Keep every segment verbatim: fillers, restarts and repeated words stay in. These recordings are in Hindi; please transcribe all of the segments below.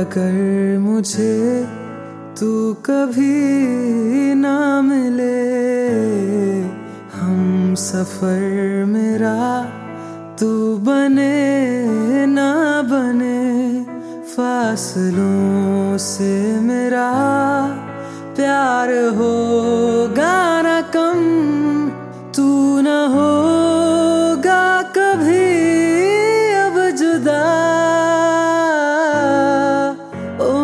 अगर मुझे तू कभी ना मिले, हम सफर मेरा तू बने ना बने, फासलों से मेरा प्यार होगा ना कम, तू ना होगा कभी अब जुदा। ओ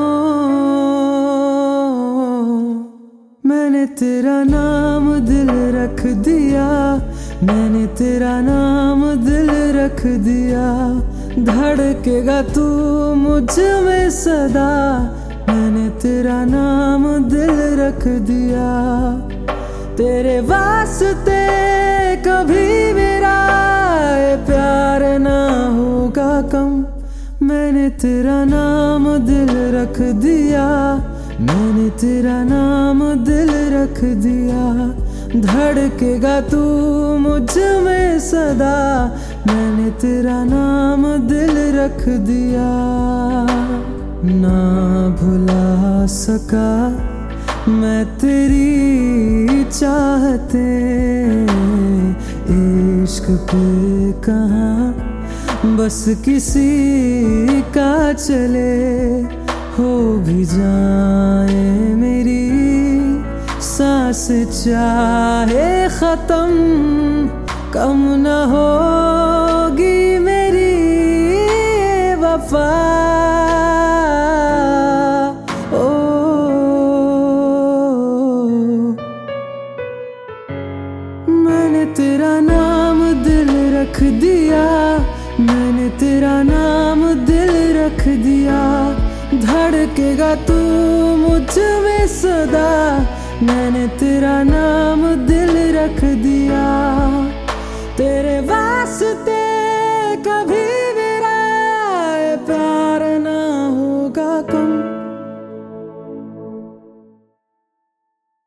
मैंने तेरा नाम दिल रख दिया, मैंने तेरा नाम दिल रख दिया, धड़केगा तू मुझ में सदा, मैंने तेरा नाम दिल रख दिया। तेरे वास्ते कभी मेरा ये प्यार ना होगा कम, मैंने तेरा नाम दिल रख दिया, मैंने तेरा नाम दिल रख दिया, धड़केगा तू मुझ में सदा, मैंने तेरा नाम दिल रख दिया। ना भुला सका मैं तेरी चाहते, इश्क पे कहाँ बस किसी का चले, हो भी जाए मेरी सांस चाहे खत्म, कम न होगी मेरी वफा। ओ मैंने तेरा नाम दिल रख दिया, मैंने तेरा नाम दिल रख दिया, धड़केगा तू मुझ में सदा, मैंने तेरा नाम दिल रख दिया। तेरे वास्ते कभी